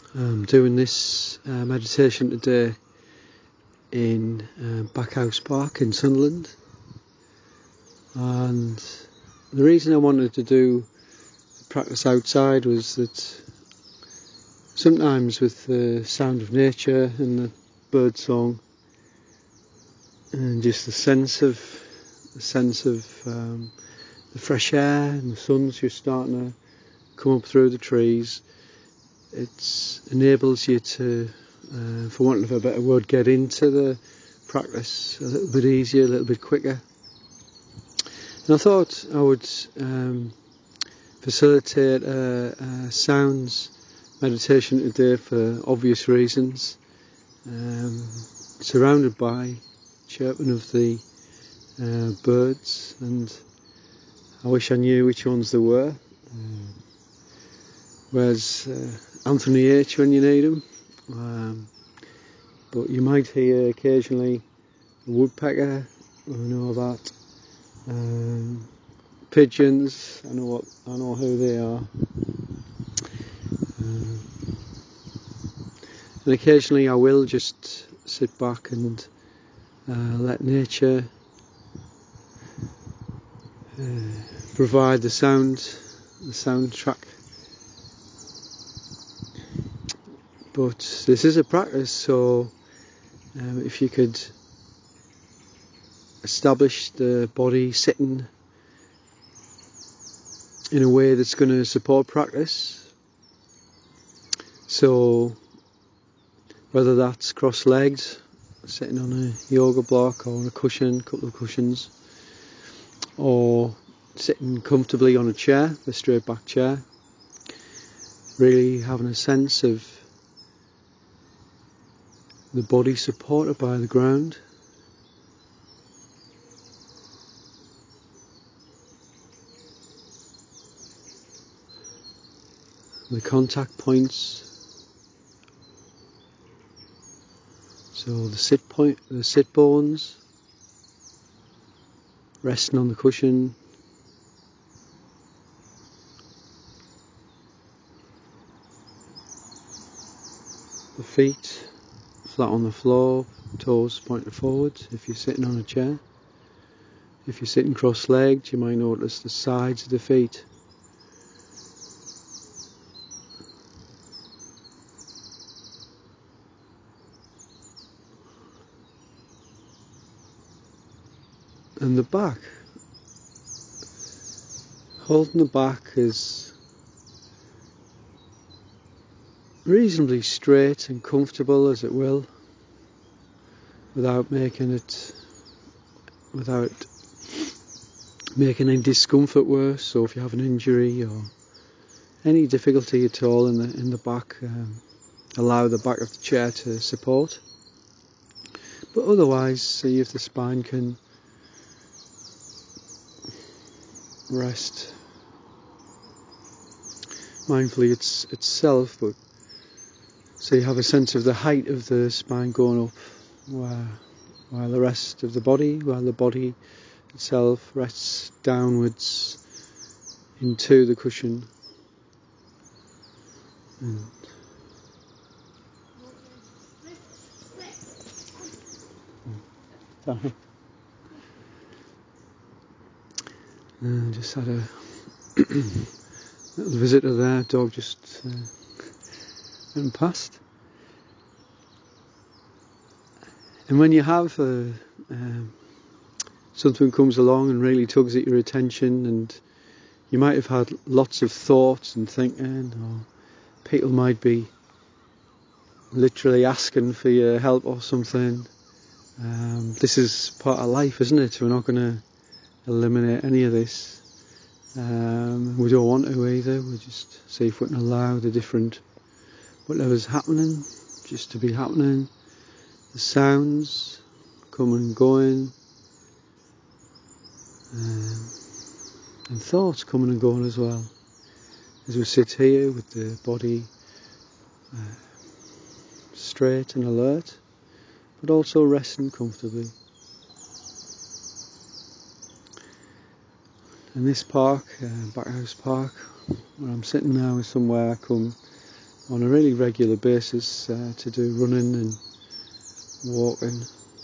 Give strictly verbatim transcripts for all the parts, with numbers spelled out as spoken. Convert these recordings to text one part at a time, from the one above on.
I'm doing this uh, meditation today in uh, Backhouse Park in Sunderland, and the reason I wanted to do practice outside was that sometimes with the sound of nature and the bird song and just the sense of the sense of um, the fresh air and the sun's just starting to come up through the trees, it enables you to, uh, for want of a better word, get into the practice a little bit easier, a little bit quicker. And I thought I would um, facilitate a, a sounds meditation today for obvious reasons, um, surrounded by chirping of the uh, birds, and I wish I knew which ones they were. Uh, where's uh, Anthony H when you need him? Um, but you might hear occasionally a woodpecker, I know that. Um, pigeons, I know what I know who they are. Um, and occasionally I will just sit back and uh, let nature uh, provide the sound, the soundtrack. But this is a practice, so um, if you could establish the body sitting in a way that's going to support practice, so whether that's cross-legged, sitting on a yoga block or on a cushion, a couple of cushions, or sitting comfortably on a chair, a straight back chair, really having a sense of the body supported by the ground. The contact points, so the sit point, the sit bones, resting on the cushion, the feet flat on the floor, toes pointed forward if you're sitting on a chair. If you're sitting cross-legged, you might notice the sides of the feet. And the back, holding the back is reasonably straight and comfortable as it will, without making it, without making any discomfort worse. So if you have an injury or any difficulty at all in the in the back, um, allow the back of the chair to support. But otherwise, see if the spine can rest mindfully it's itself, but so you have a sense of the height of the spine going up, while, while the rest of the body, while the body itself rests downwards into the cushion. And sorry. Uh, just had a little visitor there, dog just uh, went past. And when you have uh, um, something comes along and really tugs at your attention, and you might have had lots of thoughts and thinking, or people might be literally asking for your help or something. Um, this is part of life, isn't it? We're not going to eliminate any of this. Um, we don't want to either. We just see if we can allow the different, whatever's happening, just to be happening. The sounds coming and going, um, and thoughts coming and going as well, as we sit here with the body uh, straight and alert, but also resting comfortably. And this park, uh, Backhouse Park, where I'm sitting now, is somewhere I come on a really regular basis uh, to do running and walking,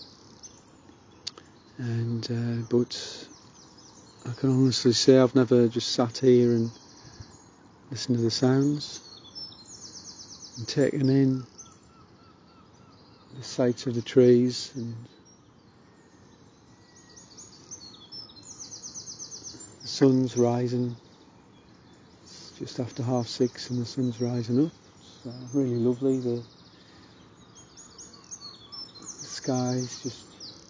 and uh, but I can honestly say I've never just sat here and listened to the sounds and taken in the sights of the trees and the sun's rising. It's just after half six and the sun's rising up. It's uh, really lovely. The, the sky's just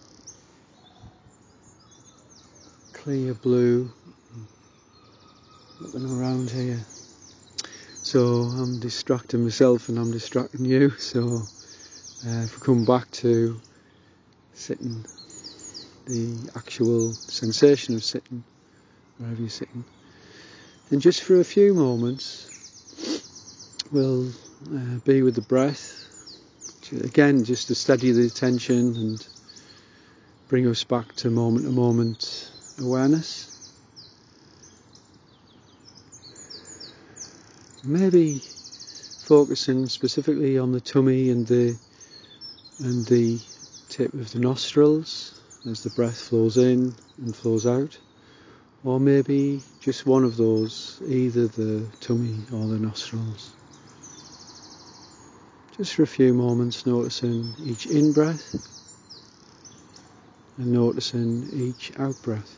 clear blue. Looking around here, so I'm distracting myself and I'm distracting you. So uh, if we come back to sitting, the actual sensation of sitting wherever you're sitting, then just for a few moments we'll uh, be with the breath, again just to steady the attention and bring us back to moment to moment awareness. Maybe focusing specifically on the tummy and the and the tip of the nostrils as the breath flows in and flows out, or maybe just one of those, either the tummy or the nostrils. Just for a few moments, noticing each in-breath and noticing each out-breath.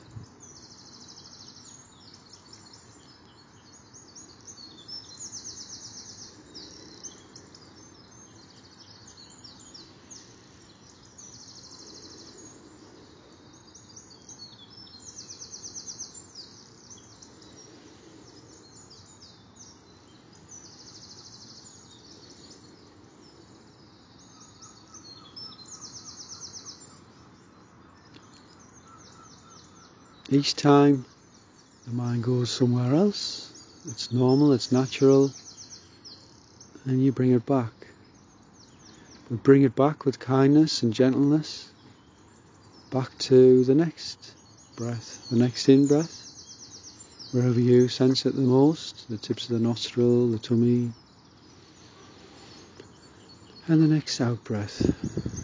Each time the mind goes somewhere else, it's normal, it's natural, and you bring it back. But bring it back with kindness and gentleness, back to the next breath, the next in-breath, wherever you sense it the most, the tips of the nostril, the tummy, and the next out-breath.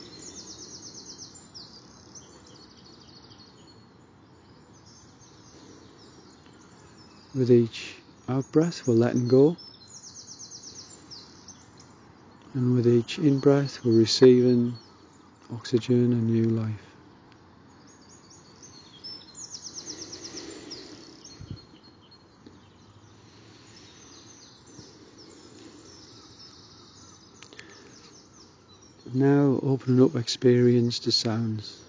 With each out-breath, we're letting go. And with each in-breath, we're receiving oxygen and new life. Now opening up experience to sounds.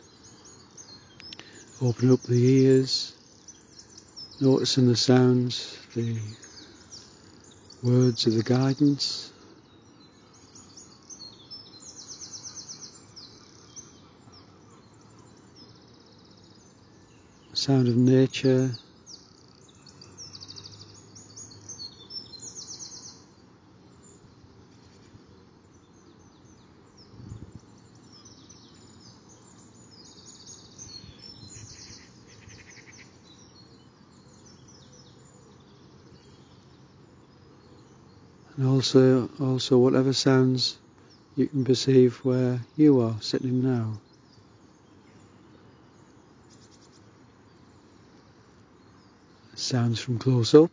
Open up the ears, noticing the sounds, the words of the guidance. The sound of nature. And also, also whatever sounds you can perceive where you are sitting now. Sounds from close up.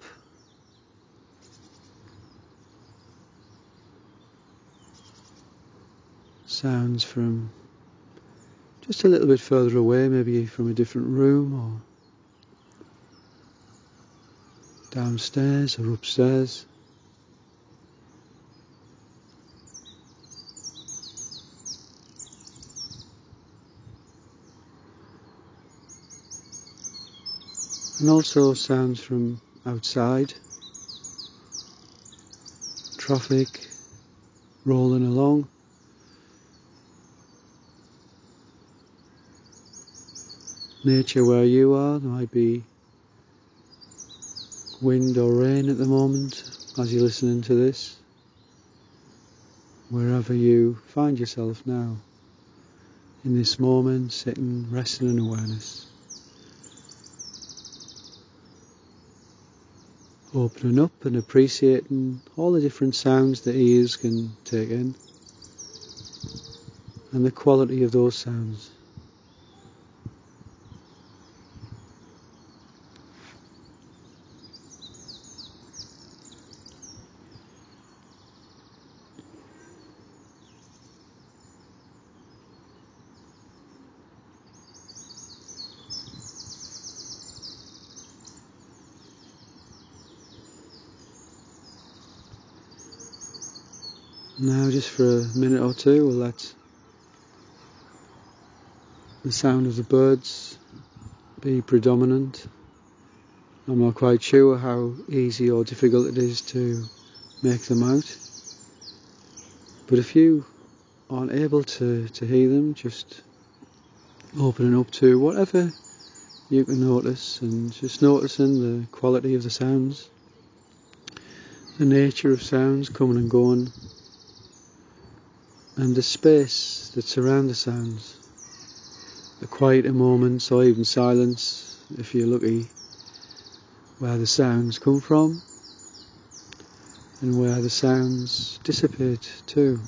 Sounds from just a little bit further away, maybe from a different room or downstairs or upstairs. And also sounds from outside, traffic rolling along, nature where you are. There might be wind or rain at the moment as you're listening to this, wherever you find yourself now, in this moment, sitting, resting in awareness. opening up and appreciating all the different sounds that ears can take in and the quality of those sounds. Now just for a minute or two we'll let the sound of the birds be predominant. I'm not quite sure how easy or difficult it is to make them out, but if you aren't able to, to hear them, just opening up to whatever you can notice and just noticing the quality of the sounds, the nature of sounds coming and going, and the space that surrounds the sounds, the quieter moments or even silence if you're lucky, where the sounds come from and where the sounds dissipate too.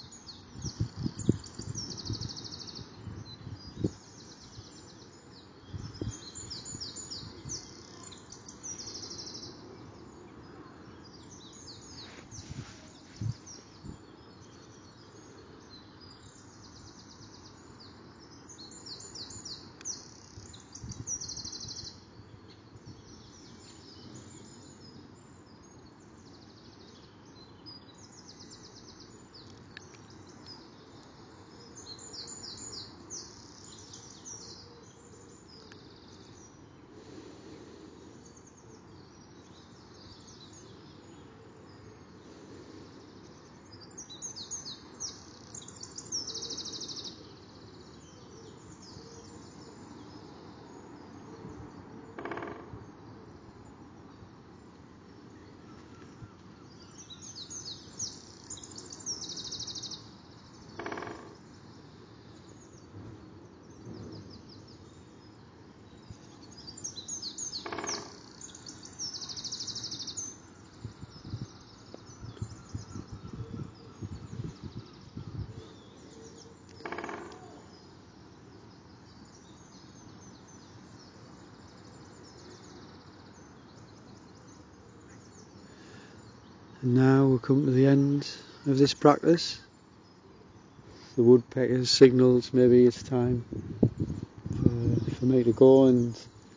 And now we'll come to the end of this practice. The woodpecker signals maybe it's time for, for me to go, and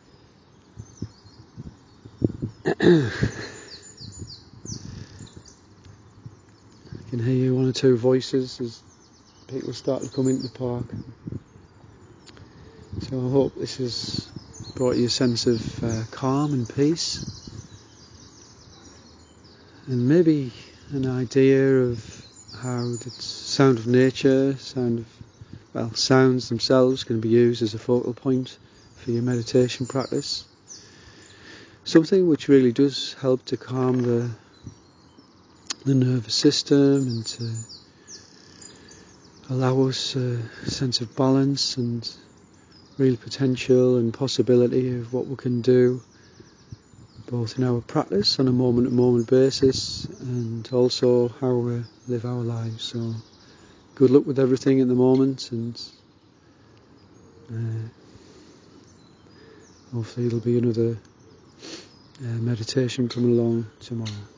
I can hear one or two voices as people start to come into the park. So I hope this has brought you a sense of uh, calm and peace, and maybe an idea of how the sound of nature, sound of, well, sounds themselves can be used as a focal point for your meditation practice. Something which really does help to calm the the nervous system and to allow us a sense of balance and real potential and possibility of what we can do, both in our practice on a moment-to-moment basis and also how we live our lives. So good luck with everything at the moment, and uh, hopefully there'll be another uh, meditation coming along tomorrow.